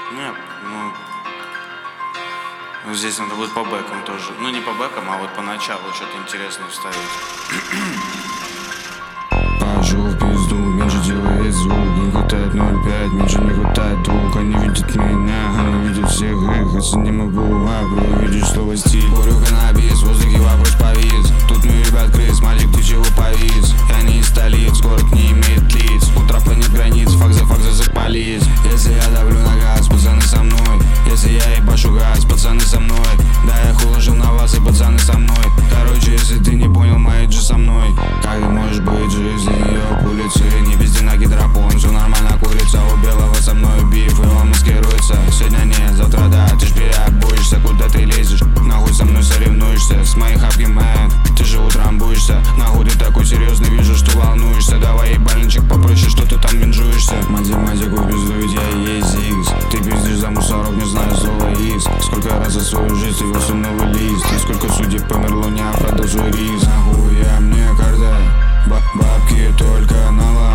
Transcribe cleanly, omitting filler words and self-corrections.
Нет, ну здесь надо будет по бэкам тоже. Ну не по бэкам, а вот по началу что-то интересное вставить. Пошел в пизду, меньше делает звук. Не хватает 0,5, меньше не хватает двух. Они видят меня, они видят всех их. Если не могу, увидишь слово стиль. Курю каннабис, в воздухе вопрос повис. Тут не ребят крыс, мальчик, ты чего повис? Я не из столиц, город не имеет лиц. У трапа нет границ, факт за запалис. Если я давлю на газ, пацаны со мной. Если я ебашу газ, пацаны со мной. Да, я хуложил на вас, и пацаны со мной. Короче, если ты не понял, мои же со мной. Как ты можешь быть жизнь ее улицы? Не везде на гидропон, все нормально курица. У белого со мной биф, и он маскируется. Сегодня нет, завтра да, ты ж переобуешься. Куда ты лезешь? Нахуй со мной соревнуешься. С моей хапки, мэн, ты же утром будешься. Нахуй ты такой серьезный, вижу, что волнуешься. Давай ебальничек попроще, что ты там бинжуешься. Математику пизду, ведь я и есть Зигс. Ты пиздишь за мусорок, не знаю слова X. Сколько раз за свою жизнь вел новый лист. И сколько судеб померло, не продажу риск. Нахуй я мне карта, бабки только на